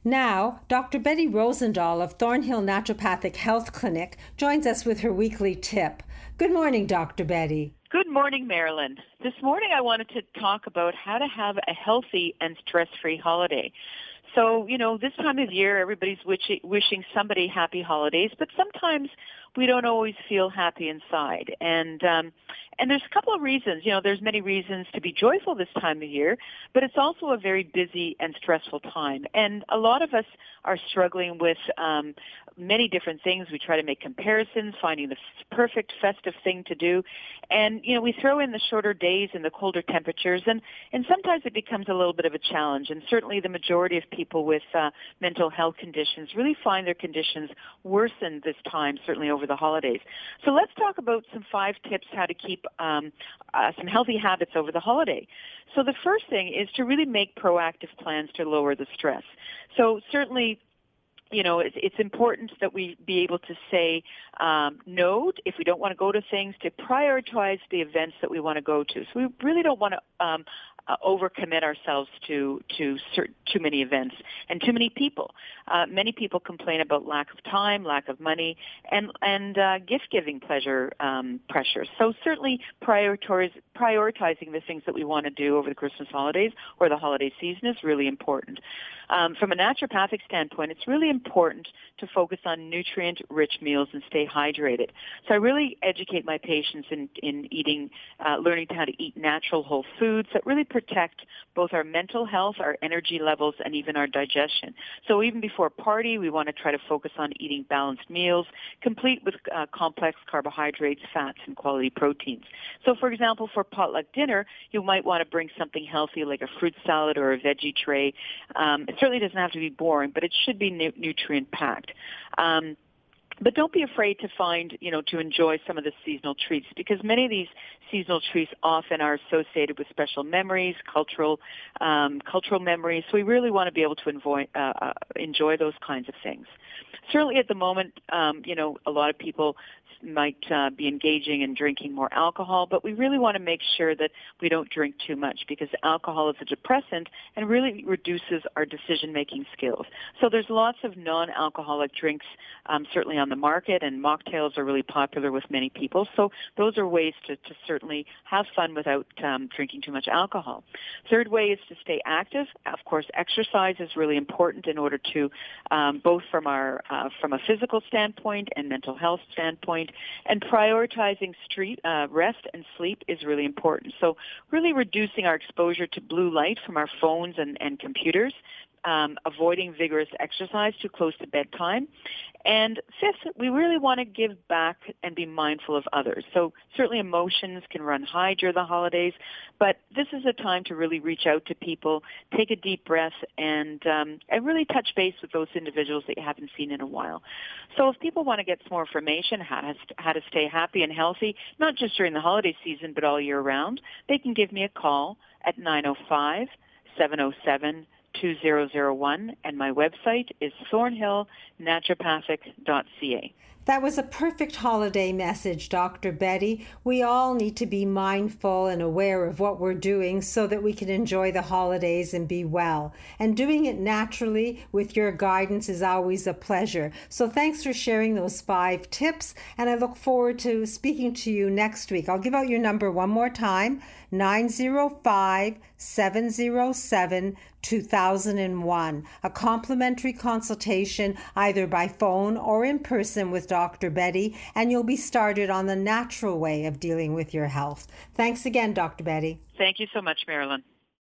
Now, Dr. Betty Rosendahl of Thornhill Naturopathic Health Clinic joins us with her weekly tip. Good morning, Dr. Betty. Good morning, Marilyn. This morning I wanted to talk about how to have a healthy and stress-free holiday. So, this time of year, everybody's wishing somebody happy holidays, but sometimes we don't always feel happy inside. And there's a couple of reasons. There's many reasons to be joyful this time of year, but it's also a very busy and stressful time. And a lot of us are struggling with many different things. We try to make comparisons, finding the perfect festive thing to do. And, we throw in the shorter days and the colder temperatures, and sometimes it becomes a little bit of a challenge. And certainly the majority of people with mental health conditions really find their conditions worsen this time, certainly over the holidays. So let's talk about some 5 tips how to keep some healthy habits over the holiday. So the first thing is to really make proactive plans to lower the stress. So certainly, it's important that we be able to say no if we don't want to go to things, to prioritize the events that we want to go to. So we really don't want to overcommit ourselves to too many events and too many people. Many people complain about lack of time, lack of money, and gift-giving pressure. So certainly prioritizing the things that we want to do over the Christmas holidays or the holiday season is really important. From a naturopathic standpoint, it's really important to focus on nutrient-rich meals and stay hydrated. So I really educate my patients in eating, learning how to eat natural whole foods that really protect both our mental health, our energy levels, and even our digestion. So even before a party, we want to try to focus on eating balanced meals, complete with complex carbohydrates, fats, and quality proteins. So for example, for potluck dinner, you might want to bring something healthy like a fruit salad or a veggie tray. It certainly doesn't have to be boring, but it should be nutrient-packed. But don't be afraid to find, to enjoy some of the seasonal treats, because many of these seasonal treats often are associated with special memories, cultural memories. So we really want to be able to enjoy those kinds of things. Certainly at the moment, a lot of people might be engaging in drinking more alcohol, but we really want to make sure that we don't drink too much, because alcohol is a depressant and really reduces our decision-making skills. So there's lots of non-alcoholic drinks certainly on the market, and mocktails are really popular with many people. So those are ways to certainly have fun without drinking too much alcohol. Third way is to stay active. Of course, exercise is really important in order to both from a physical standpoint and mental health standpoint. And prioritizing rest and sleep is really important. So really reducing our exposure to blue light from our phones and computers, avoiding vigorous exercise too close to bedtime. And fifth, we really want to give back and be mindful of others. So certainly emotions can run high during the holidays, but this is a time to really reach out to people, take a deep breath, and really touch base with those individuals that you haven't seen in a while. So if people want to get some more information how to stay happy and healthy, not just during the holiday season, but all year round, they can give me a call at 905-707-2001, and my website is thornhillnaturopathic.ca. That was a perfect holiday message, Dr. Betty. We all need to be mindful and aware of what we're doing so that we can enjoy the holidays and be well. And doing it naturally with your guidance is always a pleasure. So thanks for sharing those 5 tips, and I look forward to speaking to you next week. I'll give out your number one more time, 905-707-2001. A complimentary consultation either by phone or in person with Dr. Betty, and you'll be started on the natural way of dealing with your health. Thanks again, Dr. Betty. Thank you so much, Marilyn.